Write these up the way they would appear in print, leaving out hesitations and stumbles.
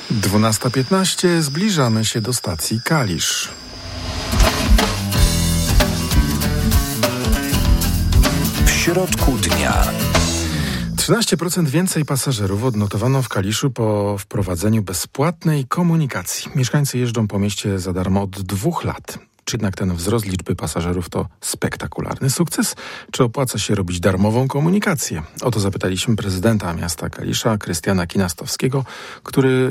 12:15. Zbliżamy się do stacji Kalisz. W środku dnia. 13% więcej pasażerów odnotowano w Kaliszu po wprowadzeniu bezpłatnej komunikacji. Mieszkańcy jeżdżą po mieście za darmo od 2 lat. Czy jednak ten wzrost liczby pasażerów to spektakularny sukces? Czy opłaca się robić darmową komunikację? O to zapytaliśmy prezydenta miasta Kalisza, Krystiana Kinastowskiego, który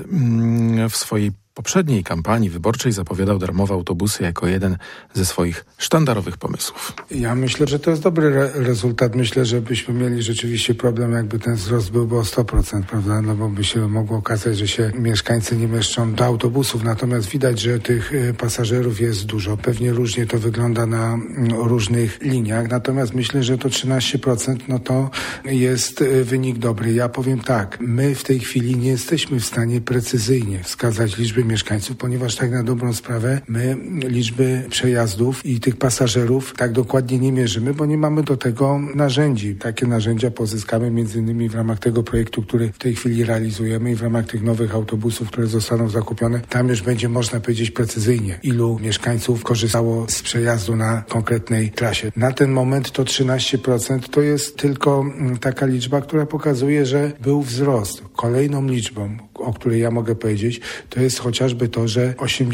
w swojej poprzedniej kampanii wyborczej zapowiadał darmowe autobusy jako jeden ze swoich sztandarowych pomysłów. Ja myślę, że to jest dobry rezultat. Myślę, że byśmy mieli rzeczywiście problem, jakby ten wzrost byłby o 100%, prawda? No bo by się mogło okazać, że się mieszkańcy nie mieszczą do autobusów. Natomiast widać, że tych pasażerów jest dużo. Pewnie różnie to wygląda na różnych liniach. Natomiast myślę, że to 13% no to jest wynik dobry. Ja powiem tak, my w tej chwili nie jesteśmy w stanie precyzyjnie wskazać liczby mieszkańców, ponieważ tak na dobrą sprawę my liczby przejazdów i tych pasażerów tak dokładnie nie mierzymy, bo nie mamy do tego narzędzi. Takie narzędzia pozyskamy m.in. w ramach tego projektu, który w tej chwili realizujemy i w ramach tych nowych autobusów, które zostaną zakupione. Tam już będzie można powiedzieć precyzyjnie, ilu mieszkańców korzystało z przejazdu na konkretnej trasie. Na ten moment to 13% to jest tylko taka liczba, która pokazuje, że był wzrost. Kolejną liczbą, o której ja mogę powiedzieć, to jest chociażby to, że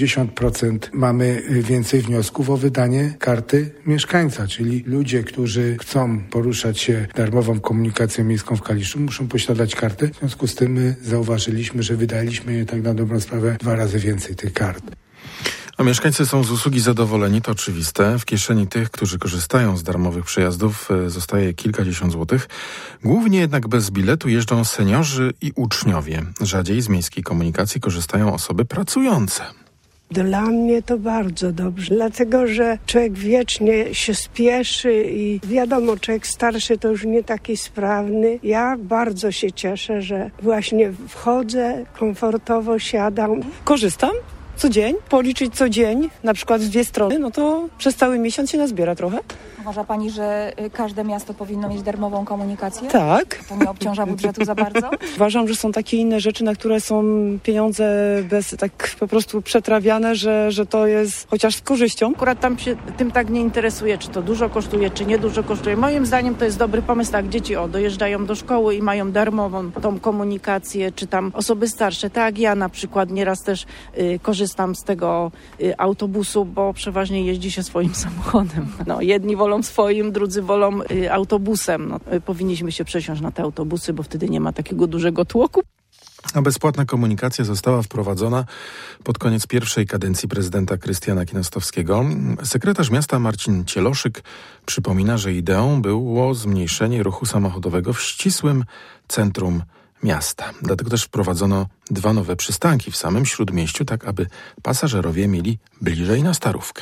80% mamy więcej wniosków o wydanie karty mieszkańca, czyli ludzie, którzy chcą poruszać się darmową komunikacją miejską w Kaliszu, muszą posiadać kartę. W związku z tym my zauważyliśmy, że wydaliśmy je tak na dobrą sprawę 2 razy więcej tych kart. A mieszkańcy są z usługi zadowoleni, to oczywiste. W kieszeni tych, którzy korzystają z darmowych przejazdów, zostaje kilkadziesiąt złotych. Głównie jednak bez biletu jeżdżą seniorzy i uczniowie. Rzadziej z miejskiej komunikacji korzystają osoby pracujące. Dla mnie to bardzo dobrze, dlatego że człowiek wiecznie się spieszy i wiadomo, człowiek starszy to już nie taki sprawny. Ja bardzo się cieszę, że właśnie wchodzę, komfortowo siadam. Korzystam co dzień, policzyć co dzień, na przykład z 2 strony, no to przez cały miesiąc się nazbiera trochę. Uważa pani, że każde miasto powinno mieć darmową komunikację? Tak. To nie obciąża budżetu za bardzo? Uważam, że są takie inne rzeczy, na które są pieniądze tak po prostu przetrawiane, że to jest chociaż z korzyścią. Akurat tam się tym tak nie interesuje, czy to dużo kosztuje, czy nie dużo kosztuje. Moim zdaniem to jest dobry pomysł, tak, dzieci dojeżdżają do szkoły i mają darmową tą komunikację, czy tam osoby starsze, tak jak ja na przykład nieraz też korzystam z tego autobusu, bo przeważnie jeździ się swoim samochodem. No, jedni wolą swoim, drudzy wolą autobusem. No, powinniśmy się przesiąść na te autobusy, bo wtedy nie ma takiego dużego tłoku. A bezpłatna komunikacja została wprowadzona pod koniec pierwszej kadencji prezydenta Krystiana Kinastowskiego. Sekretarz miasta Marcin Cieloszyk przypomina, że ideą było zmniejszenie ruchu samochodowego w ścisłym centrum miasta. Dlatego też wprowadzono 2 nowe przystanki w samym Śródmieściu, tak aby pasażerowie mieli bliżej na Starówkę.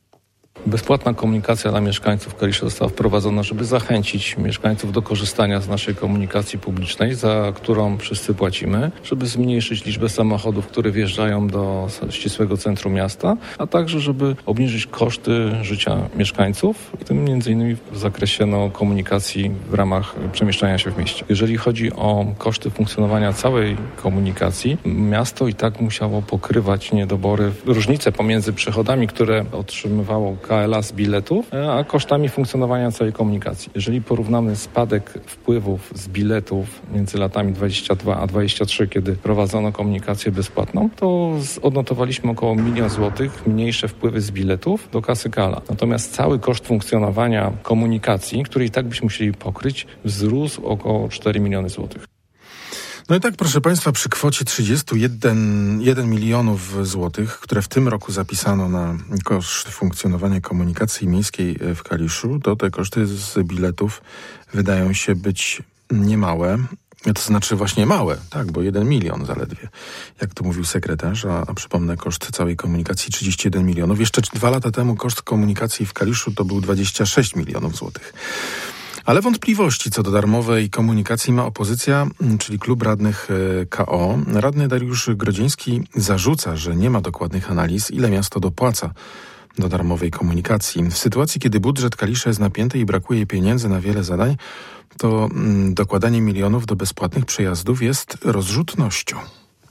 Bezpłatna komunikacja dla mieszkańców Kalisza została wprowadzona, żeby zachęcić mieszkańców do korzystania z naszej komunikacji publicznej, za którą wszyscy płacimy, żeby zmniejszyć liczbę samochodów, które wjeżdżają do ścisłego centrum miasta, a także żeby obniżyć koszty życia mieszkańców, w tym m.in. w zakresie komunikacji w ramach przemieszczania się w mieście. Jeżeli chodzi o koszty funkcjonowania całej komunikacji, miasto i tak musiało pokrywać niedobory, różnice pomiędzy przychodami, które otrzymywało KLA z biletów, a kosztami funkcjonowania całej komunikacji. Jeżeli porównamy spadek wpływów z biletów między latami 22 a 23, kiedy prowadzono komunikację bezpłatną, to odnotowaliśmy około 1 000 000 złotych mniejsze wpływy z biletów do kasy KLA. Natomiast cały koszt funkcjonowania komunikacji, który i tak byśmy musieli pokryć, wzrósł około 4 miliony złotych. No i tak, proszę Państwa, przy kwocie 31 milionów złotych, które w tym roku zapisano na koszt funkcjonowania komunikacji miejskiej w Kaliszu, to te koszty z biletów wydają się być niemałe. To znaczy właśnie małe, tak, bo 1 milion zaledwie, jak to mówił sekretarz, a przypomnę, koszt całej komunikacji 31 milionów. Jeszcze 2 lata temu koszt komunikacji w Kaliszu to był 26 milionów złotych. Ale wątpliwości co do darmowej komunikacji ma opozycja, czyli klub radnych KO. Radny Dariusz Grodziński zarzuca, że nie ma dokładnych analiz, ile miasto dopłaca do darmowej komunikacji. W sytuacji, kiedy budżet Kalisza jest napięty i brakuje pieniędzy na wiele zadań, to dokładanie milionów do bezpłatnych przejazdów jest rozrzutnością.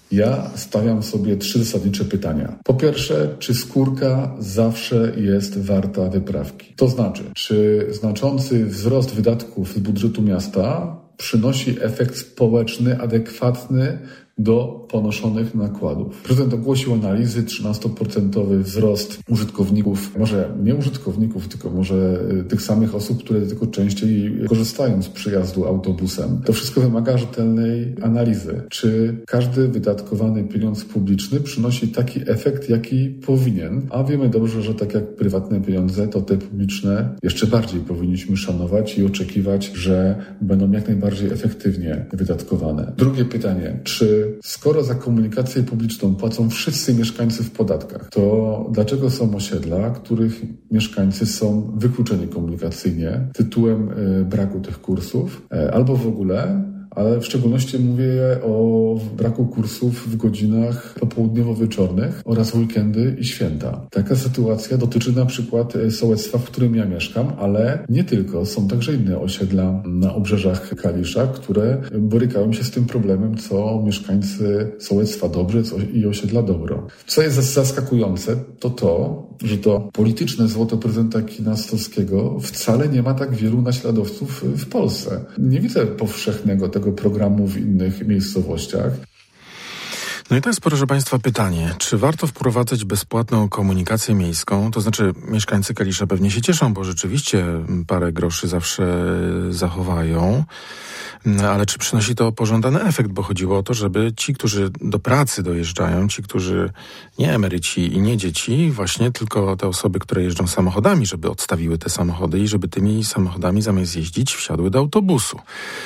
Ja stawiam sobie 3 zasadnicze pytania. Po pierwsze, czy skórka zawsze jest warta wyprawki? To znaczy, czy znaczący wzrost wydatków z budżetu miasta przynosi efekt społeczny adekwatny do ponoszonych nakładów. Prezydent ogłosił analizy 13% wzrost użytkowników, może nie użytkowników, tylko może tych samych osób, które tylko częściej korzystają z przyjazdu autobusem. To wszystko wymaga rzetelnej analizy. Czy każdy wydatkowany pieniądz publiczny przynosi taki efekt, jaki powinien? A wiemy dobrze, że tak jak prywatne pieniądze, to te publiczne jeszcze bardziej powinniśmy szanować i oczekiwać, że będą jak najbardziej efektywnie wydatkowane. Drugie pytanie, czy skoro za komunikację publiczną płacą wszyscy mieszkańcy w podatkach, to dlaczego są osiedla, których mieszkańcy są wykluczeni komunikacyjnie tytułem braku tych kursów, albo w ogóle, ale w szczególności mówię o braku kursów w godzinach popołudniowo-wieczornych oraz weekendy i święta. Taka sytuacja dotyczy na przykład sołectwa, w którym ja mieszkam, ale nie tylko. Są także inne osiedla na obrzeżach Kalisza, które borykają się z tym problemem, co mieszkańcy sołectwa Dobrze i osiedla Dobro. Co jest zaskakujące, to, że to polityczne złoto prezydenta Kinastowskiego wcale nie ma tak wielu naśladowców w Polsce. Nie widzę powszechnego tego programu w innych miejscowościach. No i to jest, proszę Państwa, pytanie, czy warto wprowadzać bezpłatną komunikację miejską? To znaczy, mieszkańcy Kalisza pewnie się cieszą, bo rzeczywiście parę groszy zawsze zachowają, ale czy przynosi to pożądany efekt? Bo chodziło o to, żeby ci, którzy do pracy dojeżdżają, ci, którzy nie emeryci i nie dzieci, właśnie tylko te osoby, które jeżdżą samochodami, żeby odstawiły te samochody i żeby tymi samochodami zamiast jeździć wsiadły do autobusu.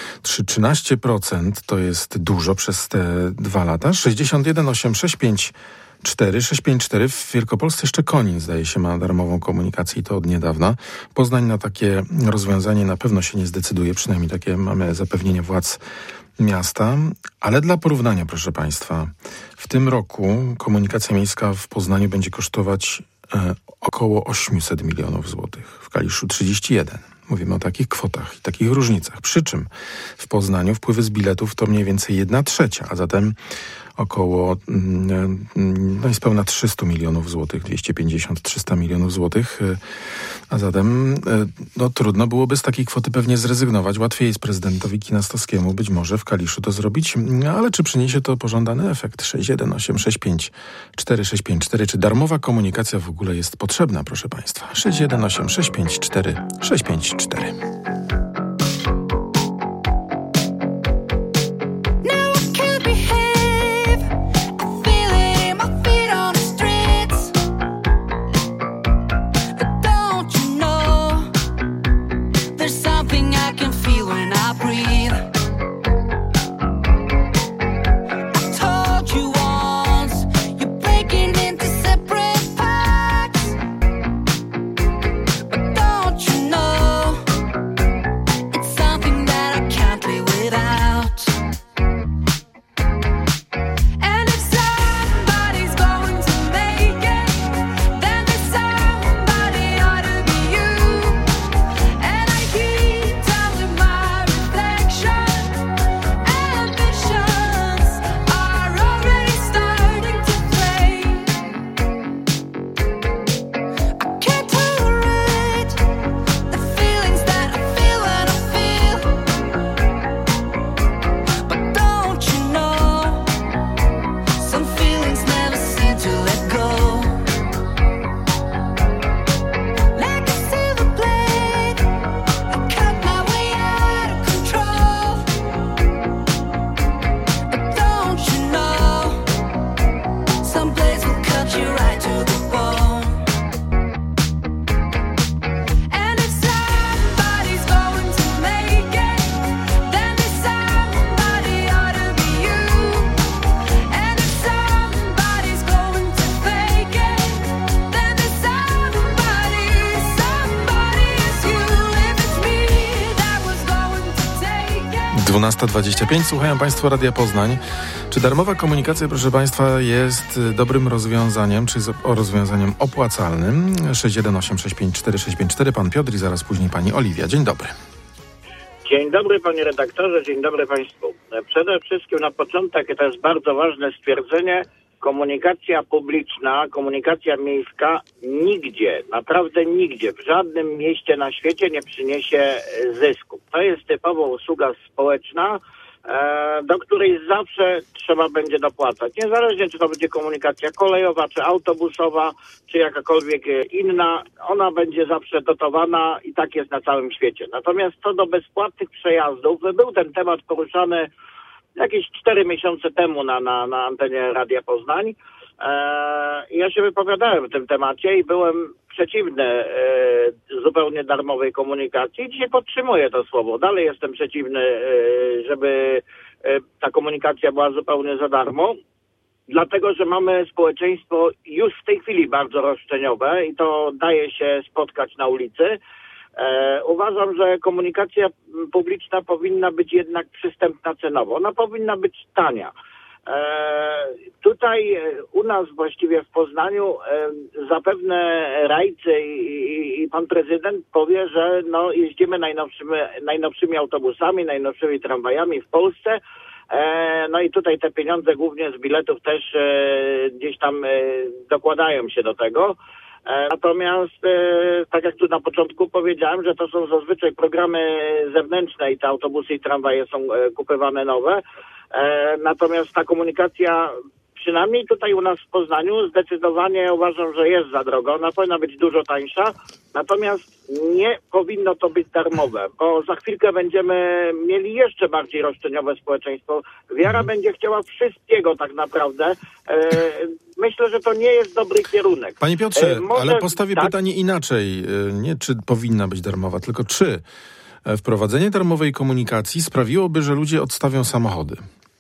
13% to jest dużo przez te 2 lata. 61 865 4654. W Wielkopolsce jeszcze Konin, zdaje się, ma darmową komunikację i to od niedawna. Poznań na takie rozwiązanie na pewno się nie zdecyduje, przynajmniej takie mamy zapewnienie władz miasta. Ale dla porównania, proszę Państwa, w tym roku komunikacja miejska w Poznaniu będzie kosztować około 800 milionów złotych. W Kaliszu 31. Mówimy o takich kwotach i takich różnicach. Przy czym w Poznaniu wpływy z biletów to mniej więcej 1/3, a zatem około niespełna 300 milionów złotych, 250-300 milionów złotych, a zatem trudno byłoby z takiej kwoty pewnie zrezygnować. Łatwiej jest prezydentowi Kinastowskiemu być może w Kaliszu to zrobić, ale czy przyniesie to pożądany efekt? 61865 4654. Czy darmowa komunikacja w ogóle jest potrzebna, proszę Państwa? 61865 4654. Słuchają Państwo Radia Poznań. Czy darmowa komunikacja, proszę Państwa, jest dobrym rozwiązaniem, czy rozwiązaniem opłacalnym? 618654654. Pan Piotr i zaraz później pani Oliwia. Dzień dobry. Dzień dobry panie redaktorze, dzień dobry państwu. Przede wszystkim na początek, i to jest bardzo ważne stwierdzenie, komunikacja publiczna, komunikacja miejska nigdzie, naprawdę nigdzie, w żadnym mieście na świecie nie przyniesie zysku. To jest typowo usługa społeczna, do której zawsze trzeba będzie dopłacać. Niezależnie czy to będzie komunikacja kolejowa, czy autobusowa, czy jakakolwiek inna, ona będzie zawsze dotowana i tak jest na całym świecie. Natomiast co do bezpłatnych przejazdów, był ten temat poruszany jakieś 4 miesiące temu na antenie Radia Poznań. Ja się wypowiadałem w tym temacie i byłem przeciwny zupełnie darmowej komunikacji. Dzisiaj podtrzymuję to słowo. Dalej jestem przeciwny, żeby ta komunikacja była zupełnie za darmo. Dlatego, że mamy społeczeństwo już w tej chwili bardzo roszczeniowe i to daje się spotkać na ulicy. Uważam, że komunikacja publiczna powinna być jednak przystępna cenowo. Ona powinna być tania. Tutaj u nas właściwie w Poznaniu zapewne rajcy i pan prezydent powie, że no jeździmy najnowszymi autobusami, najnowszymi tramwajami w Polsce. No i tutaj te pieniądze głównie z biletów też gdzieś tam dokładają się do tego. Natomiast, tak jak tu na początku powiedziałem, że to są zazwyczaj programy zewnętrzne i te autobusy i tramwaje są kupywane nowe. Natomiast ta komunikacja, przynajmniej tutaj u nas w Poznaniu, zdecydowanie uważam, że jest za drogo. Ona powinna być dużo tańsza. Natomiast nie powinno to być darmowe, bo za chwilkę będziemy mieli jeszcze bardziej roszczeniowe społeczeństwo. Wiara będzie chciała wszystkiego tak naprawdę. Myślę, że to nie jest dobry kierunek. Panie Piotrze, ale postawię pytanie inaczej. Nie czy powinna być darmowa, tylko czy wprowadzenie darmowej komunikacji sprawiłoby, że ludzie odstawią samochody?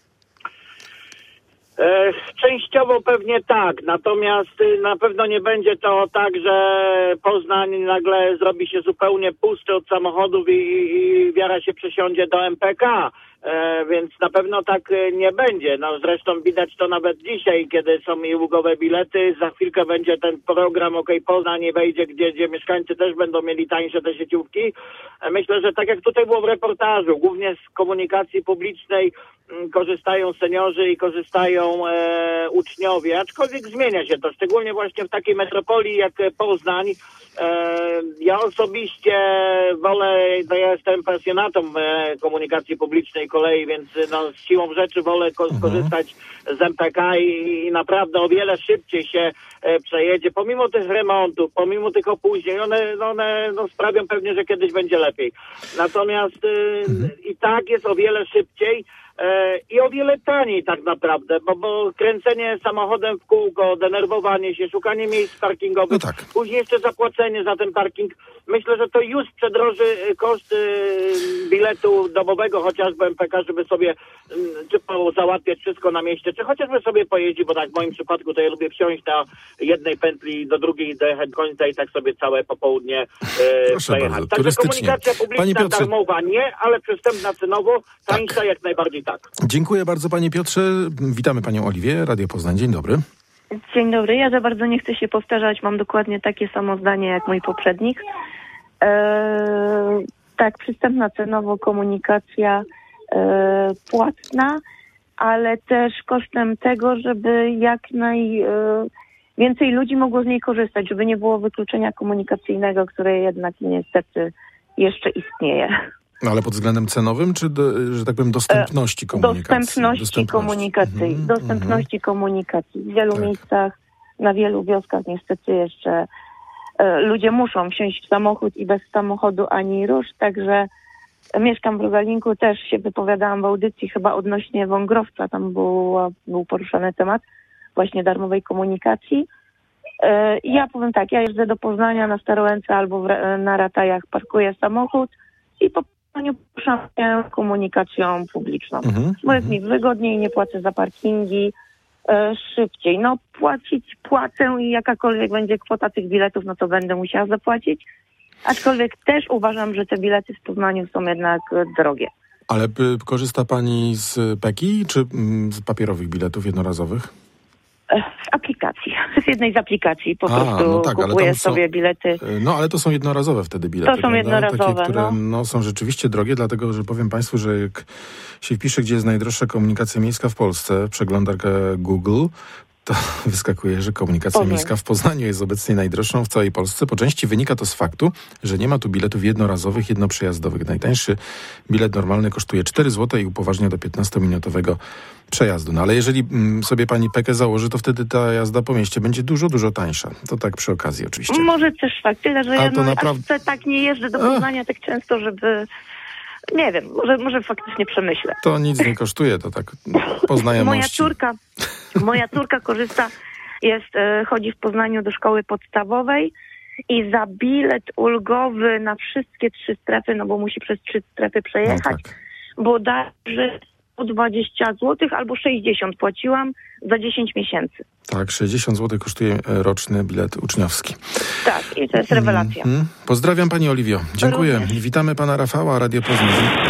Częściowo pewnie tak, natomiast na pewno nie będzie to tak, że Poznań nagle zrobi się zupełnie pusty od samochodów i wiara się przesiądzie do MPK, więc na pewno tak nie będzie. No zresztą widać to nawet dzisiaj, kiedy są i ulgowe bilety, za chwilkę będzie ten program Poznań nie wejdzie, gdzie mieszkańcy też będą mieli tańsze te sieciówki. Myślę, że tak jak tutaj było w reportażu, głównie z komunikacji publicznej korzystają seniorzy i korzystają uczniowie, aczkolwiek zmienia się to, szczególnie właśnie w takiej metropolii jak Poznań. Ja osobiście wolę, no ja jestem pasjonatą komunikacji publicznej kolei, więc no, z siłą rzeczy wolę skorzystać z MPK i naprawdę o wiele szybciej się przejedzie, pomimo tych remontów, pomimo tych opóźnień, one sprawią pewnie, że kiedyś będzie lepiej. Natomiast i tak jest o wiele szybciej i o wiele taniej tak naprawdę, bo kręcenie samochodem w kółko, denerwowanie się, szukanie miejsc parkingowych, no tak. Później jeszcze zapłacenie za ten parking. Myślę, że to już przedroży koszt biletu domowego, chociażby MPK, żeby sobie czy załatwiać wszystko na mieście, czy chociażby sobie pojeździć, bo tak w moim przypadku to ja lubię wsiąść na jednej pętli do drugiej, dojechać końca i tak sobie całe popołudnie przejechać. Także komunikacja publiczna darmowa nie, ale przystępna cenowo, tańsza jak najbardziej tak. Dziękuję bardzo panie Piotrze. Witamy panią Oliwię, Radio Poznań. Dzień dobry. Dzień dobry. Ja za bardzo nie chcę się powtarzać. Mam dokładnie takie samo zdanie jak mój poprzednik. Tak, przystępna cenowo komunikacja płatna, ale też kosztem tego, żeby jak najwięcej ludzi mogło z niej korzystać, żeby nie było wykluczenia komunikacyjnego, które jednak niestety jeszcze istnieje. No, ale pod względem cenowym, czy że tak powiem dostępności komunikacji? Dostępności komunikacji. W wielu miejscach, na wielu wioskach niestety jeszcze ludzie muszą wsiąść w samochód i bez samochodu ani rusz, także mieszkam w Rogalinku, też się wypowiadałam w audycji chyba odnośnie Wągrowca, tam był poruszany temat właśnie darmowej komunikacji. Ja powiem tak, ja jeżdżę do Poznania na Starołęce albo na Ratajach, parkuję samochód i po Poznaniu poruszam się komunikacją publiczną. Bo jest mi wygodniej, nie płacę za parkingi, szybciej. No płacę i jakakolwiek będzie kwota tych biletów, no to będę musiała zapłacić. Aczkolwiek też uważam, że te bilety w Poznaniu są jednak drogie. Ale korzysta pani z PEKI czy z papierowych biletów jednorazowych? W aplikacji. Z jednej z aplikacji po prostu kupuję sobie bilety. No ale to są jednorazowe wtedy bilety. To są jednorazowe. Takie, które są rzeczywiście drogie, dlatego że powiem Państwu, że jak się wpisze, gdzie jest najdroższa komunikacja miejska w Polsce, przeglądarkę Google, to wyskakuje, że komunikacja miejska w Poznaniu jest obecnie najdroższą w całej Polsce. Po części wynika to z faktu, że nie ma tu biletów jednorazowych, jednoprzejazdowych. Najtańszy bilet normalny kosztuje 4 zł i upoważnia do 15-minutowego przejazdu. No ale jeżeli sobie pani Pekę założy, to wtedy ta jazda po mieście będzie dużo, dużo tańsza. To tak przy okazji oczywiście. Może też fakt, tyle, że ja tak nie jeżdżę do Poznania tak często, żeby... Nie wiem, może faktycznie przemyślę. To nic nie kosztuje, to tak po znajomości. Moja córka korzysta, chodzi w Poznaniu do szkoły podstawowej i za bilet ulgowy na wszystkie 3 strefy, no bo musi przez 3 strefy przejechać, bodajże 20 zł albo 60 płaciłam za 10 miesięcy. Tak, 60 zł kosztuje roczny bilet uczniowski. Tak, i to jest rewelacja. Pozdrawiam pani Oliwio. Dziękuję. Również. Witamy pana Rafała, Radio Poznań.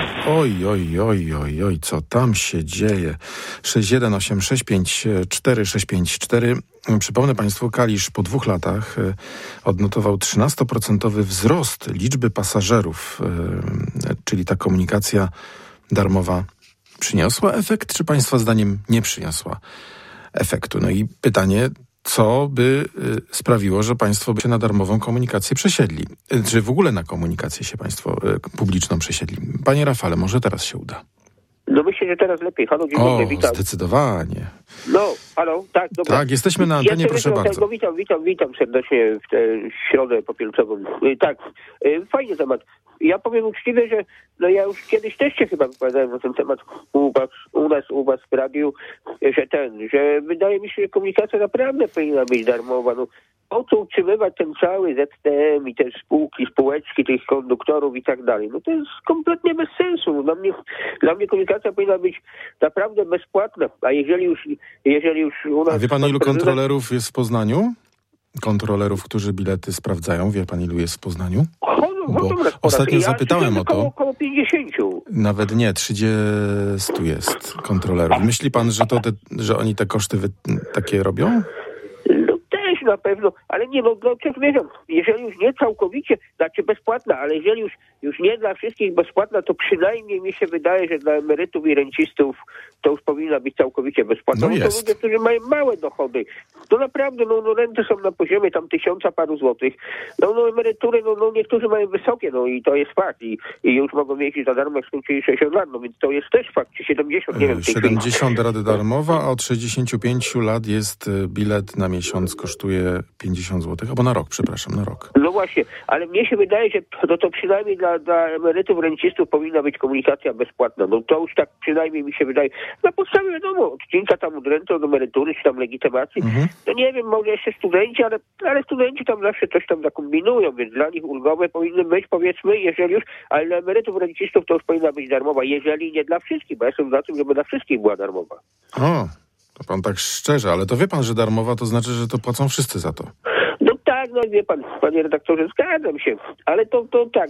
Oj, co tam się dzieje? 618654654. Przypomnę państwu, Kalisz po 2 latach odnotował 13% wzrost liczby pasażerów, czyli ta komunikacja darmowa przyniosła efekt, czy państwa zdaniem nie przyniosła efektu? No i pytanie, co by sprawiło, że państwo by się na darmową komunikację przesiedli? Czy w ogóle na komunikację się państwo publiczną przesiedli? Panie Rafale, może teraz się uda. No myślę, że teraz lepiej. Halo, dzień dobry, witam. Zdecydowanie. No, halo, tak, dobra. Tak, jesteśmy na antenie, proszę bardzo. Witam serdecznie w tę środę popielcową. Tak, fajny temat. Ja powiem uczciwie, że ja już kiedyś też się chyba wypowiadałem na ten temat u was w radiu, że wydaje mi się, że komunikacja naprawdę powinna być darmowa. No, po co utrzymywać ten cały ZTM i te spółeczki tych konduktorów i tak dalej? No to jest kompletnie bez sensu. Dla mnie komunikacja powinna być naprawdę bezpłatna. A jeżeli już u nas... A wie pan, ilu kontrolerów jest w Poznaniu? Kontrolerów, którzy bilety sprawdzają. Wie pan, ilu jest w Poznaniu? Bo ostatnio zapytałem o to. Około 50. Nawet nie, 30 jest kontrolerów. Myśli pan, że oni te koszty takie robią? No też na pewno, ale nie, jeżeli już nie całkowicie, znaczy bezpłatna, ale jeżeli już nie dla wszystkich bezpłatna, to przynajmniej mi się wydaje, że dla emerytów i rencistów to już powinna być całkowicie bezpłatna. No to ludzie, którzy mają małe dochody. To naprawdę, renty są na poziomie tam 1000 paru złotych. Emerytury, niektórzy mają wysokie, i to jest fakt. I już mogą jeździć za darmo, jak skończyli 60 lat, więc to jest też fakt. Czy 70, nie wiem. 70 rady darmowa, a od 65 lat jest bilet na miesiąc, kosztuje 50 zł, albo na rok, przepraszam, na rok. No właśnie, ale mnie się wydaje, że to przynajmniej dla emerytów, rencistów powinna być komunikacja bezpłatna. To już tak przynajmniej mi się wydaje. Na podstawie, odcinka tam od renty, od emerytury, czy tam legitymacji. To nie wiem, może jeszcze studenci, ale studenci tam zawsze coś tam zakombinują, więc dla nich ulgowe powinny być, powiedzmy, jeżeli już, ale dla emerytów, rencistów to już powinna być darmowa, jeżeli nie dla wszystkich, bo ja jestem za tym, żeby dla wszystkich była darmowa. To pan tak szczerze, ale to wie pan, że darmowa to znaczy, że to płacą wszyscy za to. Tak, wie pan, panie redaktorze, zgadzam się, ale to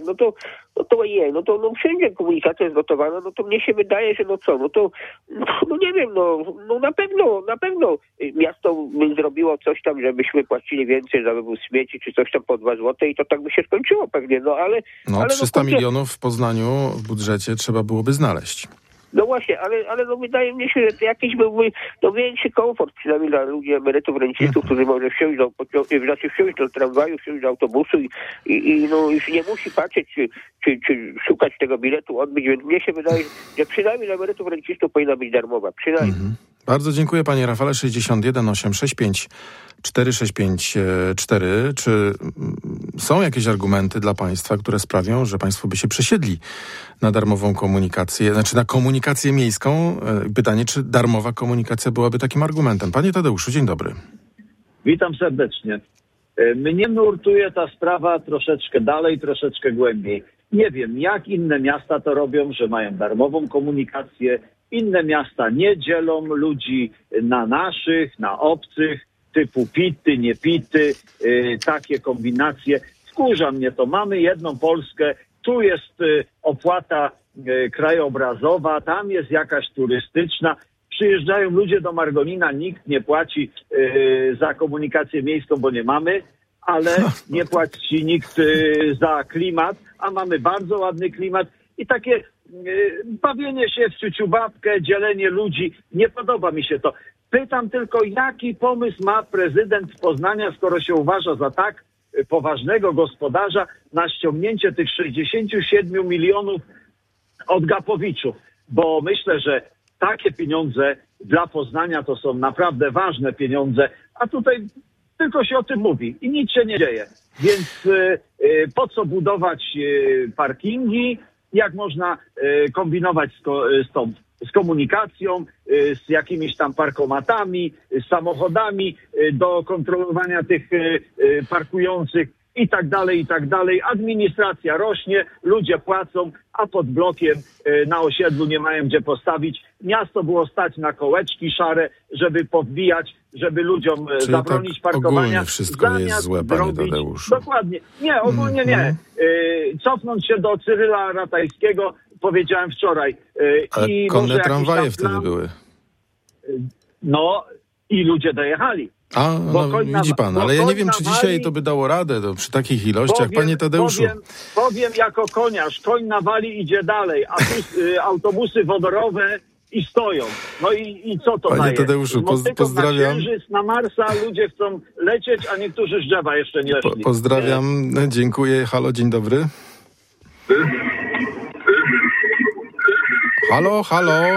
wszędzie komunikacja jest dotowana, to mnie się wydaje, że nie wiem, na pewno miasto by zrobiło coś tam, żebyśmy płacili więcej za wywóz śmieci, czy coś tam po 2 zł i to tak by się skończyło pewnie, ale 300 milionów w Poznaniu w budżecie trzeba byłoby znaleźć. No właśnie, ale wydaje mi się, że jakiś byłby większy komfort, przynajmniej dla ludzi emerytów, rencistów, którzy może wsiąść do tramwaju, wsiąść do autobusu i już nie musi patrzeć, czy szukać tego biletu, odbyć, więc mnie się wydaje, że przynajmniej dla emerytów, rencistów powinna być darmowa, przynajmniej. Bardzo dziękuję, panie Rafale. 61 865 4654. Czy są jakieś argumenty dla państwa, które sprawią, że państwo by się przesiedli na darmową komunikację, znaczy na komunikację miejską? Pytanie, czy darmowa komunikacja byłaby takim argumentem? Panie Tadeuszu, dzień dobry. Witam serdecznie. Mnie nurtuje ta sprawa troszeczkę dalej, troszeczkę głębiej. Nie wiem, jak inne miasta to robią, że mają darmową komunikację. Inne miasta nie dzielą ludzi na naszych, na obcych, typu pity, nie pity, takie kombinacje. Wkurza mnie to. Mamy jedną Polskę, tu jest opłata krajobrazowa, tam jest jakaś turystyczna. Przyjeżdżają ludzie do Margonina, nikt nie płaci za komunikację miejską, bo nie mamy, ale nie płaci nikt za klimat, a mamy bardzo ładny klimat i takie bawienie się w ciuciubabkę, dzielenie ludzi, nie podoba mi się to. Pytam tylko, jaki pomysł ma prezydent Poznania, skoro się uważa za tak poważnego gospodarza, na ściągnięcie tych 67 milionów od Gapowiczów, bo myślę, że takie pieniądze dla Poznania to są naprawdę ważne pieniądze, a tutaj tylko się o tym mówi i nic się nie dzieje. Więc po co budować parkingi, jak można kombinować z komunikacją, z jakimiś tam parkomatami, z samochodami do kontrolowania tych parkujących i tak dalej. Administracja rośnie, ludzie płacą, a pod blokiem na osiedlu nie mają gdzie postawić. Miasto było stać na kołeczki szare, żeby powbijać, żeby ludziom zabronić tak parkowania. Ogólnie wszystko jest złe, panie Tadeuszu. Dokładnie. Nie, ogólnie nie. Cofnąć się do Cyryla Ratajskiego, powiedziałem wczoraj. Ale i konne tramwaje wtedy były. No i ludzie dojechali. A, no, widzi pan, ale ja nie wiem, czy dzisiaj to by dało radę przy takich ilościach. Panie Tadeuszu. Powiem jako koniarz, koń nawali, idzie dalej, a tu autobusy wodorowe i stoją. No i co to daje? Panie Tadeuszu, pozdrawiam. Na Księżyc, na Marsa ludzie chcą lecieć, a niektórzy z drzewa jeszcze nie szli. Pozdrawiam, dziękuję. Halo, dzień dobry. Halo.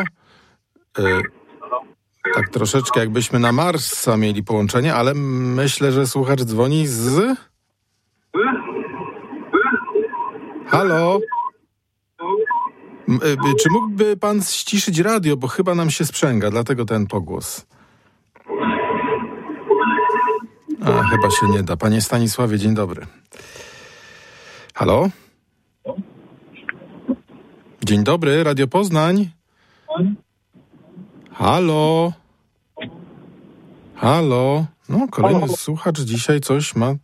Tak troszeczkę jakbyśmy na Marsa mieli połączenie, ale myślę, że słuchacz dzwoni z... Halo? Czy mógłby pan ściszyć radio, bo chyba nam się sprzęga, dlatego ten pogłos. Chyba się nie da. Panie Stanisławie, dzień dobry. Halo? Dzień dobry, Radio Poznań. Halo? No, kolejny słuchacz dzisiaj coś ma...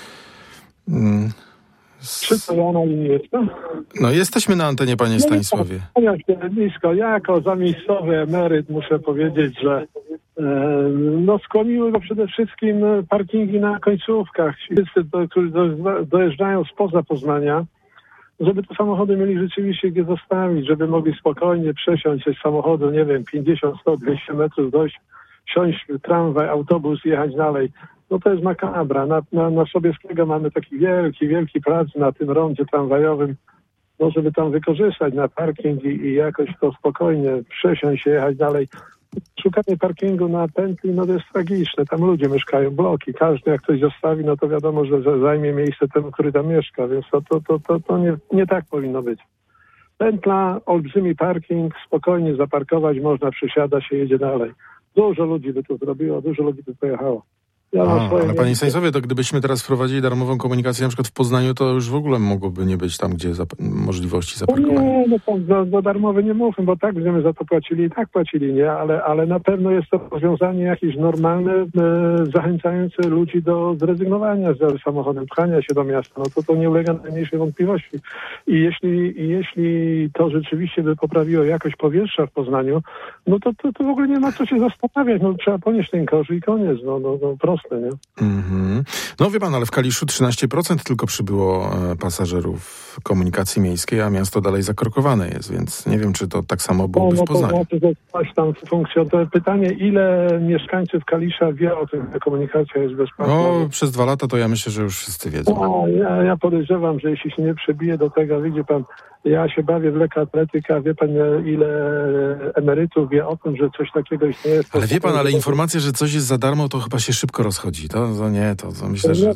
Czy to ja na linii jestem? No, jesteśmy na antenie, panie Stanisławie. Ja jako zamiejscowy emeryt muszę powiedzieć, że skłoniły go przede wszystkim parkingi na końcówkach. Wszyscy, którzy dojeżdżają spoza Poznania, żeby te samochody mieli rzeczywiście gdzie zostawić, żeby mogli spokojnie przesiąść się z samochodu, nie wiem, 50, 100, 200 metrów, dojść, wsiąść w tramwaj, autobus, jechać dalej. No to jest makabra. Na Sobieskiego mamy taki wielki plac na tym rondzie tramwajowym, no żeby tam wykorzystać na parking i jakoś to spokojnie przesiąść się, jechać dalej. Szukanie parkingu na pętli, no to jest tragiczne. Tam ludzie mieszkają, bloki. Każdy jak coś zostawi, no to wiadomo, że zajmie miejsce temu, który tam mieszka, więc to nie tak powinno być. Pętla, olbrzymi parking, spokojnie zaparkować, można, przesiada się, jedzie dalej. Dużo ludzi by to zrobiło, dużo ludzi by pojechało. Ale panie Stanisławie, to gdybyśmy teraz wprowadzili darmową komunikację na przykład w Poznaniu, to już w ogóle mogłoby nie być tam, gdzie możliwości zaparkowania. Nie, no darmowe nie mówmy, bo tak będziemy za to płacili i tak płacili, nie? Ale na pewno jest to rozwiązanie jakieś normalne, zachęcające ludzi do zrezygnowania z samochodem, pchania się do miasta. No to nie ulega najmniejszej wątpliwości. I jeśli to rzeczywiście by poprawiło jakość powietrza w Poznaniu, no to w ogóle nie ma co się zastanawiać. No trzeba ponieść ten kosz i koniec. No proste. Nie? Mm-hmm. No wie pan, ale w Kaliszu 13% tylko przybyło pasażerów komunikacji miejskiej, a miasto dalej zakorkowane jest, więc nie wiem, czy to tak samo byłoby w Poznaniu. To znaczy, że coś tam funkcjonuje. To pytanie, ile mieszkańców Kalisza wie o tym, że komunikacja jest bezpłatna? No, przez 2 lata to ja myślę, że już wszyscy wiedzą. Ja podejrzewam, że jeśli się nie przebije do tego, widzi pan, ja się bawię w lekkoatletykę, wie pan, ile emerytów wie o tym, że coś takiego istnieje. Ale wie pan, ale informacja, że coś jest za darmo, to chyba się szybko rozchodzi. To myślę, że...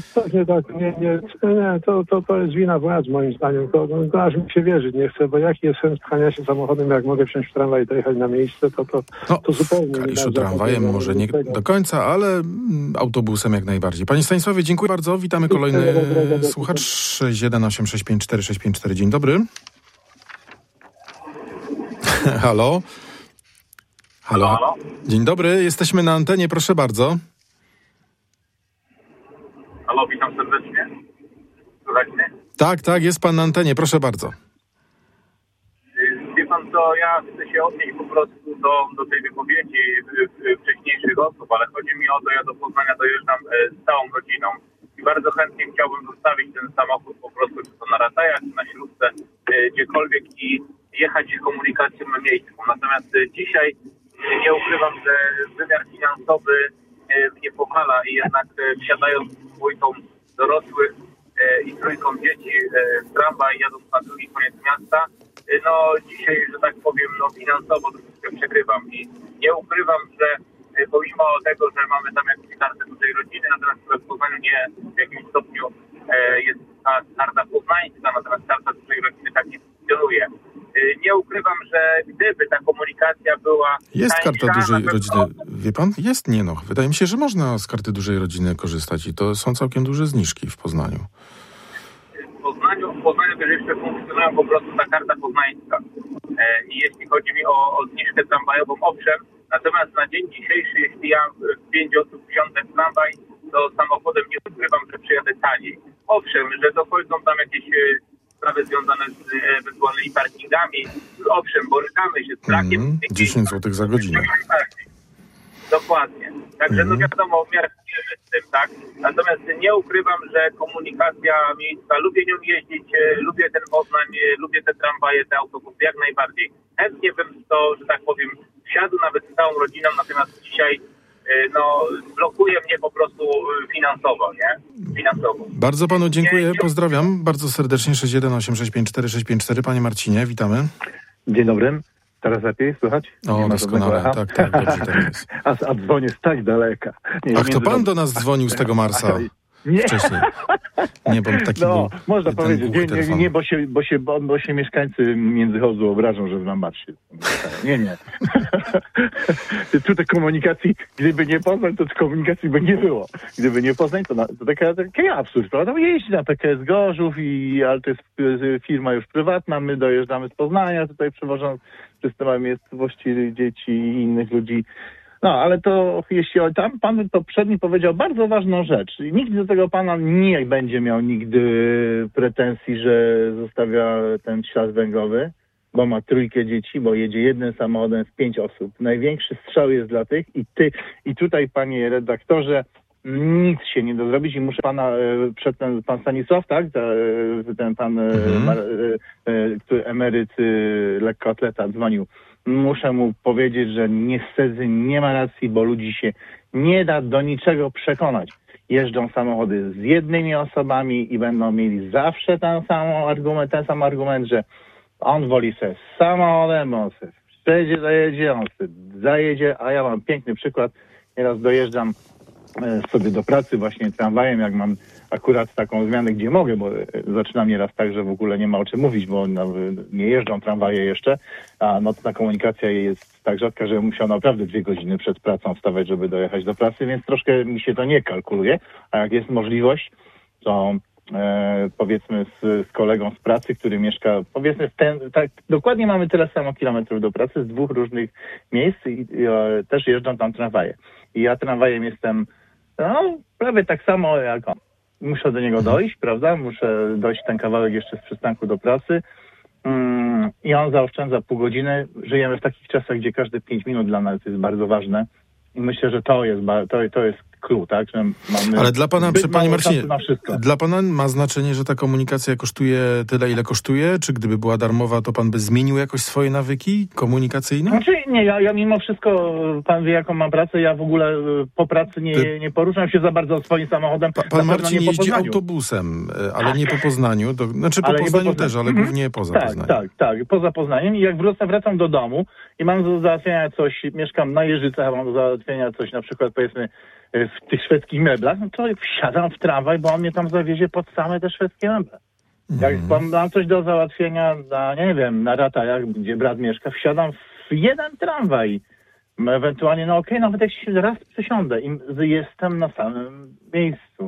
To jest wina władz, moim zdaniem. To aż mi się wierzyć nie chcę, bo jaki jest sens pchania się samochodem, jak mogę wsiąść w tramwaj i dojechać na miejsce, to zupełnie... W Kaliszu tramwajem może nie do końca, ale autobusem jak najbardziej. Panie Stanisławie, dziękuję bardzo. Witamy kolejny słuchacz 618654654. Dzień dobry. Halo? Dzień dobry, jesteśmy na antenie, proszę bardzo. Halo, witam serdecznie. Słychać mnie? Tak, jest pan na antenie, proszę bardzo. Wie pan, to ja chcę się odnieść po prostu do tej wypowiedzi wcześniejszych osób, ale chodzi mi o to, ja do Poznania dojeżdżam z całą rodziną i bardzo chętnie chciałbym zostawić ten samochód po prostu, czy to na Ratajach, czy na Śródce, gdziekolwiek i jechać komunikacją miejską. Natomiast dzisiaj nie ukrywam, że wymiar finansowy mnie powala i jednak wsiadając z dwójką dorosłych i trójką dzieci w tramwaj, jadąc na drugi koniec miasta, no dzisiaj, że tak powiem, no finansowo troszeczkę przegrywam i nie ukrywam, że pomimo tego, że mamy tam jakąś kartę dużej rodziny, natomiast w Poznaniu nie w jakimś stopniu jest ta karta poznańska, natomiast karta dużej rodziny tak nie funkcjonuje. Nie ukrywam, że gdyby ta komunikacja była jest tańsza, karta dużej rodziny. Wie pan? Jest, nie no. Wydaje mi się, że można z karty dużej rodziny korzystać i to są całkiem duże zniżki w Poznaniu. W Poznaniu też jeszcze funkcjonują po prostu ta karta poznańska. I jeśli chodzi mi o zniżkę tramwajową, owszem, natomiast na dzień dzisiejszy, jeśli ja 5 osób wsiądę w tramwaj, to samochodem nie ukrywam, że przyjadę taniej. Owszem, że dochodzą tam jakieś sprawy związane z ewentualnymi parkingami. Owszem, borykamy się z brakiem. 10 zł za godzinę. Dokładnie. Także no wiadomo, miarkujemy z tym, tak. Natomiast nie ukrywam, że komunikacja miejska, lubię nią jeździć, lubię ten Poznań, lubię te tramwaje, te autobusy, jak najbardziej. Chętnie bym to, że tak powiem, wsiadł nawet z całą rodziną, natomiast dzisiaj blokuje mnie po prostu finansowo, nie? Finansowo. Bardzo panu dziękuję, pozdrawiam bardzo serdecznie. 618654654. Panie Marcinie, witamy. Dzień dobry. Teraz lepiej słychać? O, doskonale. Tak, dobrze teraz jest. A dzwonię z tak daleka. Ach, to pan do nas dzwonił z tego Marsa. Nie. Wcześniej. Nie, bo taki był można powiedzieć. Bo się mieszkańcy Międzychodu obrażą, że znam Marsie. Nie. Tutaj komunikacji, gdyby nie Poznań, to komunikacji by nie było. Gdyby nie Poznań, to taki absurd, prawda? Jeździ na PKS Gorzów, ale to jest firma już prywatna, my dojeżdżamy z Poznania, tutaj przewożą przez miejscowości dzieci i innych ludzi. No, ale to jeśli tam pan poprzedni powiedział bardzo ważną rzecz. Nikt do tego pana nie będzie miał nigdy pretensji, że zostawia ten ślad węglowy, bo ma 3 dzieci, bo jedzie jednym samochodem z 5 osób. Największy strzał jest dla tych i tutaj, panie redaktorze, nic się nie da zrobić i muszę pana, pan Stanisław, tak? Ten pan emeryt lekkoatleta dzwonił. Muszę mu powiedzieć, że niestety nie ma racji, bo ludzi się nie da do niczego przekonać. Jeżdżą samochody z jednymi osobami i będą mieli zawsze ten sam argument, że on woli sobie z samochodem, on sobie wszędzie zajedzie, on sobie zajedzie, a ja mam piękny przykład. Nieraz dojeżdżam sobie do pracy właśnie tramwajem, jak mam akurat taką zmianę, gdzie mogę, bo zaczynam nieraz tak, że w ogóle nie ma o czym mówić, bo nie jeżdżą tramwaje jeszcze, a nocna komunikacja jest tak rzadka, że musiał naprawdę 2 godziny przed pracą wstawać, żeby dojechać do pracy, więc troszkę mi się to nie kalkuluje, a jak jest możliwość, to powiedzmy z kolegą z pracy, który mieszka, powiedzmy tak dokładnie mamy tyle samo kilometrów do pracy z 2 różnych miejsc i też jeżdżą tam tramwaje. I ja tramwajem jestem prawie tak samo jak on. Muszę do niego dojść, prawda? Muszę dojść ten kawałek jeszcze z przystanku do pracy i on zaoszczędza pół godziny. Żyjemy w takich czasach, gdzie każde 5 minut dla nas jest bardzo ważne i myślę, że to jest clue, tak? Że mamy. Ale dla pana, panie Marcinie, dla pana ma znaczenie, że ta komunikacja kosztuje tyle, ile kosztuje? Czy gdyby była darmowa, to pan by zmienił jakoś swoje nawyki komunikacyjne? Znaczy nie, ja mimo wszystko, pan wie jaką mam pracę, ja w ogóle po pracy nie poruszam się za bardzo swoim samochodem. Pan Marcin jeździ autobusem, ale nie po Poznaniu. Po Poznaniu też, ale głównie poza Poznaniem. Tak, poza Poznaniem i jak wracam do domu i mam do załatwienia coś, mieszkam na Jeżycach, mam do załatwienia coś na przykład powiedzmy w tych szwedzkich meblach, no to wsiadam w tramwaj, bo on mnie tam zawiezie pod same te szwedzkie meble. Jak mam coś do załatwienia na Ratajach, gdzie brat mieszka, wsiadam w jeden tramwaj. Ewentualnie, nawet jak się raz przesiądę i jestem na samym miejscu.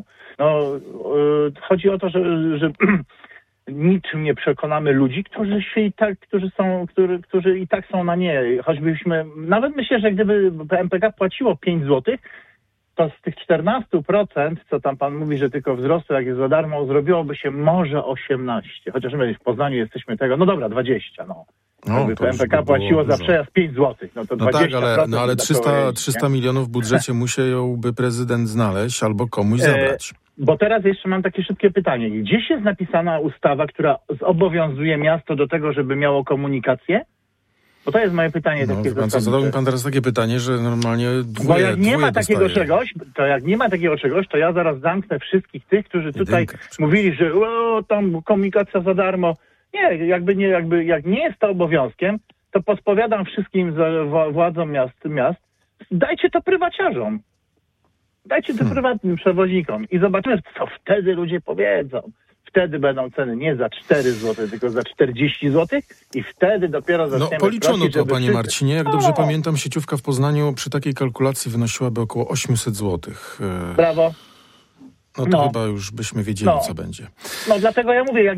Chodzi o to, że niczym nie przekonamy ludzi, którzy i tak są na nie. Nawet myślę, że gdyby MPK płaciło 5 zł, to z tych 14%, co tam pan mówi, że tylko wzrosło, jak jest za darmo, zrobiłoby się może 18. Chociaż my w Poznaniu jesteśmy tego, 20, To MPK płaciło za przejazd 5 zł. No to 20%. Tak, ale 300 milionów w budżecie musiałby prezydent znaleźć albo komuś zabrać. Bo teraz jeszcze mam takie szybkie pytanie. Gdzieś jest napisana ustawa, która zobowiązuje miasto do tego, żeby miało komunikację? Bo to jest moje pytanie. Zadał mi pan teraz takie pytanie, że normalnie Bo jak nie ma takiego czegoś, to ja zaraz zamknę wszystkich tych, którzy tutaj mówili, że tam komunikacja za darmo. Nie, jak nie jest to obowiązkiem, to podpowiadam wszystkim władzom miast, dajcie to prywaciarzom. Dajcie to prywatnym przewoźnikom i zobaczymy, co wtedy ludzie powiedzą. Wtedy będą ceny nie za 4 zł, tylko za 40 zł i wtedy dopiero zaczniemy policzono prosić, to, panie Marcinie. Jak dobrze pamiętam, sieciówka w Poznaniu przy takiej kalkulacji wynosiłaby około 800 zł. Brawo. Chyba już byśmy wiedzieli, co będzie. Dlatego ja mówię,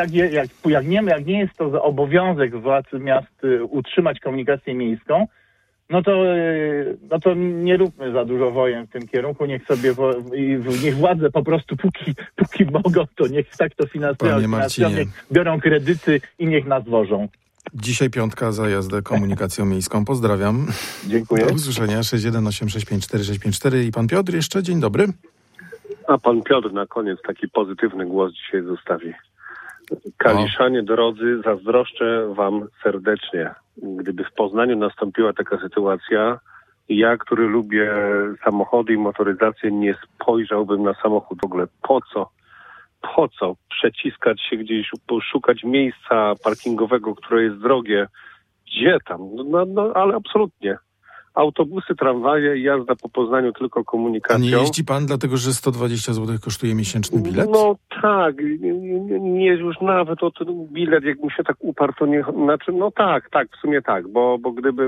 jak nie jest to obowiązek władz miast utrzymać komunikację miejską, no to nie róbmy za dużo wojen w tym kierunku. Niech sobie niech władze po prostu póki mogą, to niech tak to finansują, niech biorą kredyty i niech nas wożą. Dzisiaj piątka za jazdę komunikacją miejską. Pozdrawiam. Dziękuję. Do usłyszenia. 618654654 i pan Piotr jeszcze. Dzień dobry. A pan Piotr na koniec taki pozytywny głos dzisiaj zostawi. Kaliszanie drodzy, zazdroszczę wam serdecznie. Gdyby w Poznaniu nastąpiła taka sytuacja, ja, który lubię samochody i motoryzację, nie spojrzałbym na samochód w ogóle. Po co przeciskać się gdzieś, szukać miejsca parkingowego, które jest drogie? Gdzie tam? Ale absolutnie. Autobusy, tramwaje i jazda po Poznaniu tylko komunikacją. A nie jeździ pan dlatego, że 120 zł kosztuje miesięczny bilet? No tak, nie już nawet o ten bilet, jak mi się tak uparł, to nie, znaczy tak, w sumie tak, bo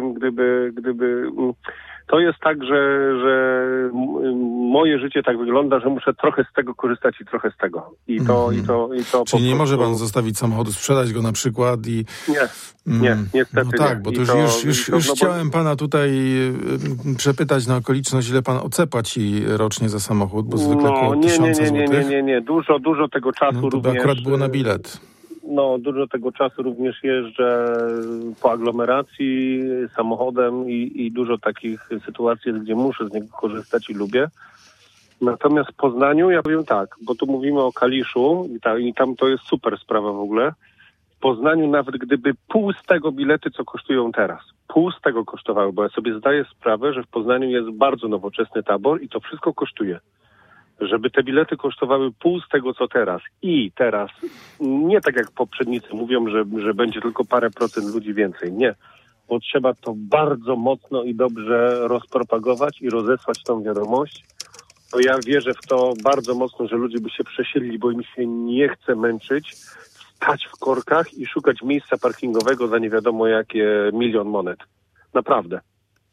gdyby to jest tak, że moje życie tak wygląda, że muszę trochę z tego korzystać i trochę z tego. I to Czyli nie może pan zostawić samochodu, sprzedać go na przykład i... Nie, niestety no tak, bo to już chciałem pana tutaj przepytać na okoliczność, ile pan OC płaci rocznie za samochód, bo zwykle około 1000 złotych. Nie, dużo tego czasu również... akurat było na bilet. Dużo tego czasu również jeżdżę po aglomeracji samochodem i dużo takich sytuacji, gdzie muszę z niego korzystać i lubię. Natomiast w Poznaniu, ja powiem tak, bo tu mówimy o Kaliszu i tam to jest super sprawa w ogóle. W Poznaniu nawet gdyby pół z tego bilety, co kosztują teraz, pół z tego kosztowały, bo ja sobie zdaję sprawę, że w Poznaniu jest bardzo nowoczesny tabor i to wszystko kosztuje. Żeby te bilety kosztowały pół z tego, co teraz. I teraz, nie tak jak poprzednicy mówią, że będzie tylko parę procent ludzi więcej. Nie. Bo trzeba to bardzo mocno i dobrze rozpropagować i rozesłać tą wiadomość. To ja wierzę w to bardzo mocno, że ludzie by się przesiedli, bo im się nie chce męczyć, stać w korkach i szukać miejsca parkingowego za nie wiadomo jakie 1 000 000 monet. Naprawdę.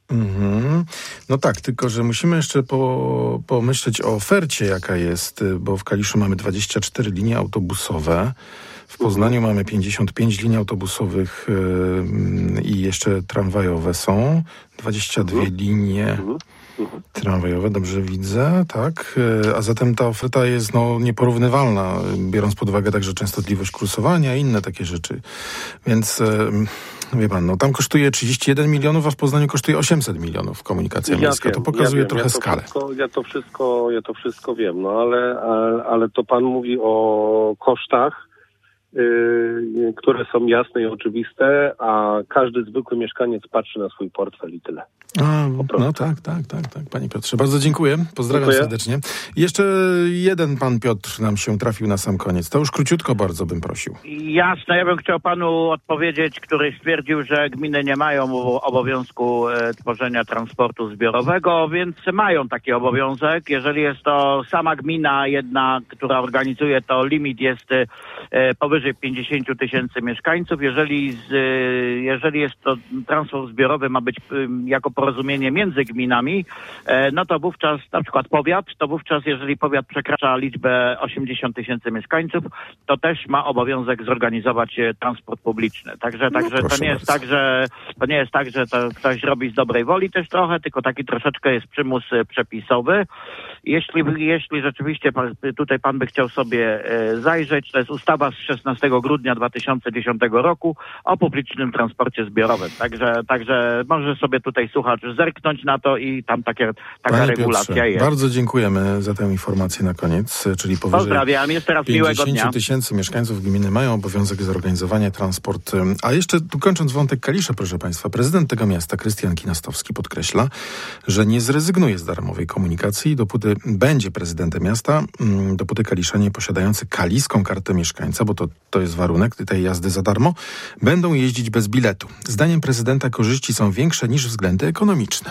No tak, tylko że musimy jeszcze pomyśleć o ofercie, jaka jest, bo w Kaliszu mamy 24 linie autobusowe, w Poznaniu mamy 55 linii autobusowych i jeszcze tramwajowe są, 22 linie tramwajowe, dobrze widzę, tak, a zatem ta oferta jest nieporównywalna, biorąc pod uwagę także częstotliwość kursowania i inne takie rzeczy, więc wie pan, tam kosztuje 31 milionów, a w Poznaniu kosztuje 800 milionów komunikacja miejska, to pokazuje trochę skalę. Ja to wszystko wiem, ale to pan mówi o kosztach, które są jasne i oczywiste, a każdy zwykły mieszkaniec patrzy na swój portfel i tyle. Tak, panie Piotrze. Bardzo dziękuję. Pozdrawiam serdecznie. Jeszcze jeden pan Piotr nam się trafił na sam koniec. To już króciutko bardzo bym prosił. Jasne, ja bym chciał panu odpowiedzieć, który stwierdził, że gminy nie mają obowiązku tworzenia transportu zbiorowego, więc mają taki obowiązek. Jeżeli jest to sama gmina jedna, która organizuje, to limit jest powyżej 50 000 mieszkańców. Jeżeli jest to transport zbiorowy, ma być jako porozumienie między gminami, no to wówczas, na przykład powiat, jeżeli powiat przekracza liczbę 80 000 mieszkańców, to też ma obowiązek zorganizować transport publiczny. Także to nie jest tak, że to ktoś robi z dobrej woli też trochę, tylko taki troszeczkę jest przymus przepisowy. Jeśli rzeczywiście tutaj pan by chciał sobie zajrzeć, to jest ustawa z 16 grudnia 2010 roku o publicznym transporcie zbiorowym. Także może sobie tutaj słuchacz zerknąć na to i tam taka regulacja Piotrze, jest. Bardzo dziękujemy za tę informację na koniec, czyli powyżej Pozdrawiam, jest teraz miłego dnia. 50 000 mieszkańców gminy mają obowiązek zorganizowania transportu. A jeszcze tu kończąc wątek Kalisza, proszę państwa, prezydent tego miasta, Krystian Kinastowski, podkreśla, że nie zrezygnuje z darmowej komunikacji, dopóty będzie prezydentem miasta, dopóty kaliszanie posiadający kaliską kartę mieszkańca, bo to jest warunek tej jazdy za darmo, będą jeździć bez biletu. Zdaniem prezydenta korzyści są większe niż względy ekonomiczne.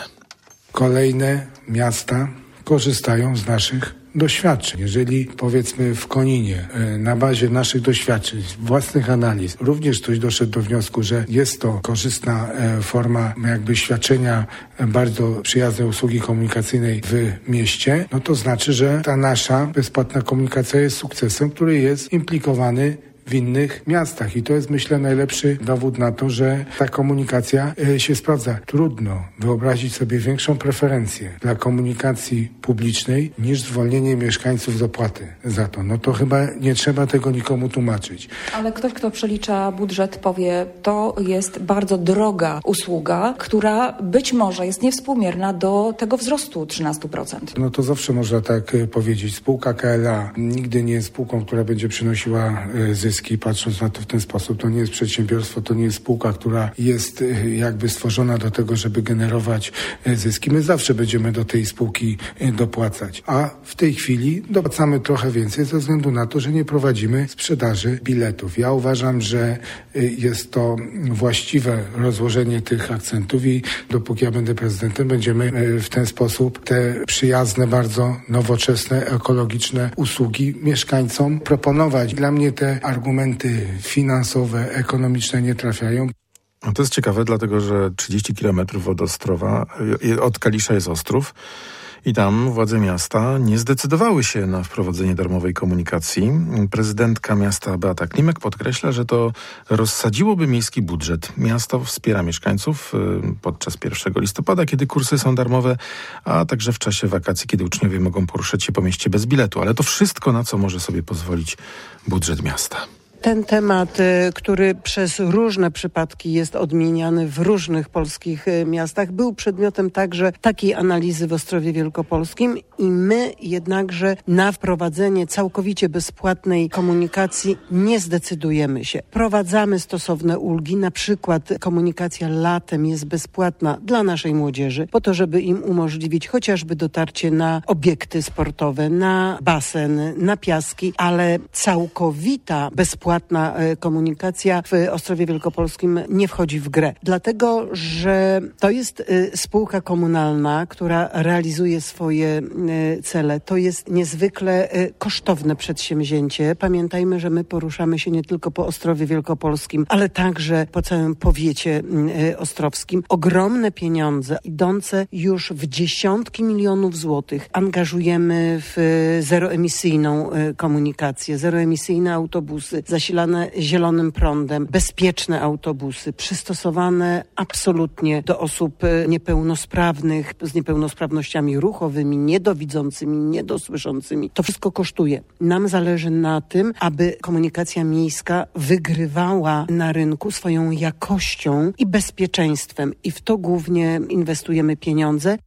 Kolejne miasta korzystają z naszych doświadczeń. Jeżeli powiedzmy w Koninie na bazie naszych doświadczeń, własnych analiz, również ktoś doszedł do wniosku, że jest to korzystna forma jakby świadczenia bardzo przyjaznej usługi komunikacyjnej w mieście, no to znaczy, że ta nasza bezpłatna komunikacja jest sukcesem, który jest implikowany w innych miastach. I to jest, myślę, najlepszy dowód na to, że ta komunikacja się sprawdza. Trudno wyobrazić sobie większą preferencję dla komunikacji publicznej niż zwolnienie mieszkańców z opłaty za to. No to chyba nie trzeba tego nikomu tłumaczyć. Ale ktoś, kto przelicza budżet, powie, to jest bardzo droga usługa, która być może jest niewspółmierna do tego wzrostu 13%. No to zawsze można tak powiedzieć. Spółka KLA nigdy nie jest spółką, która będzie przynosiła zyski. Patrząc na to w ten sposób, to nie jest przedsiębiorstwo, to nie jest spółka, która jest jakby stworzona do tego, żeby generować zyski. My zawsze będziemy do tej spółki dopłacać. A w tej chwili dopłacamy trochę więcej ze względu na to, że nie prowadzimy sprzedaży biletów. Ja uważam, że jest to właściwe rozłożenie tych akcentów i dopóki ja będę prezydentem, będziemy w ten sposób te przyjazne, bardzo nowoczesne, ekologiczne usługi mieszkańcom proponować. Dla mnie te argumenty finansowe, ekonomiczne nie trafiają. No to jest ciekawe, dlatego że 30 kilometrów od Ostrowa, od Kalisza jest Ostrów i tam władze miasta nie zdecydowały się na wprowadzenie darmowej komunikacji. Prezydentka miasta Beata Klimek podkreśla, że to rozsadziłoby miejski budżet. Miasto wspiera mieszkańców podczas 1 listopada, kiedy kursy są darmowe, a także w czasie wakacji, kiedy uczniowie mogą poruszać się po mieście bez biletu. Ale to wszystko, na co może sobie pozwolić budżet miasta. Ten temat, który przez różne przypadki jest odmieniany w różnych polskich miastach, był przedmiotem także takiej analizy w Ostrowie Wielkopolskim i my jednakże na wprowadzenie całkowicie bezpłatnej komunikacji nie zdecydujemy się. Wprowadzamy stosowne ulgi, na przykład komunikacja latem jest bezpłatna dla naszej młodzieży, po to, żeby im umożliwić chociażby dotarcie na obiekty sportowe, na basen, na piaski, ale całkowita bezpłatna komunikacja w Ostrowie Wielkopolskim nie wchodzi w grę. Dlatego, że to jest spółka komunalna, która realizuje swoje cele. To jest niezwykle kosztowne przedsięwzięcie. Pamiętajmy, że my poruszamy się nie tylko po Ostrowie Wielkopolskim, ale także po całym powiecie ostrowskim. Ogromne pieniądze, idące już w dziesiątki milionów złotych, angażujemy w zeroemisyjną komunikację, zeroemisyjne autobusy, zasilane zielonym prądem, bezpieczne autobusy, przystosowane absolutnie do osób niepełnosprawnych, z niepełnosprawnościami ruchowymi, niedowidzącymi, niedosłyszącymi. To wszystko kosztuje. Nam zależy na tym, aby komunikacja miejska wygrywała na rynku swoją jakością i bezpieczeństwem. I w to głównie inwestujemy pieniądze.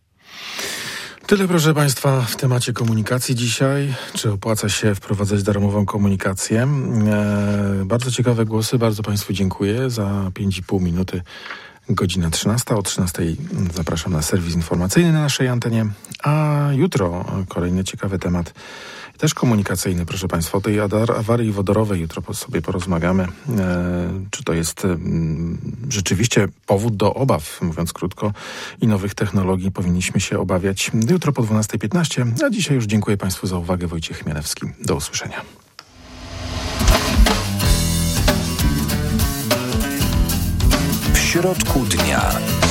Tyle, proszę państwa, w temacie komunikacji dzisiaj. Czy opłaca się wprowadzać darmową komunikację? Bardzo ciekawe głosy, bardzo państwu dziękuję za 5,5 minuty. Godzina 13. O 13 zapraszam na serwis informacyjny na naszej antenie. A jutro kolejny ciekawy temat, też komunikacyjny, proszę państwa. O tej awarii wodorowej jutro sobie porozmawiamy. Czy to jest rzeczywiście powód do obaw, mówiąc krótko, i nowych technologii powinniśmy się obawiać jutro po 12:15. A dzisiaj już dziękuję państwu za uwagę. Wojciech Chmielewski. Do usłyszenia. W środku dnia.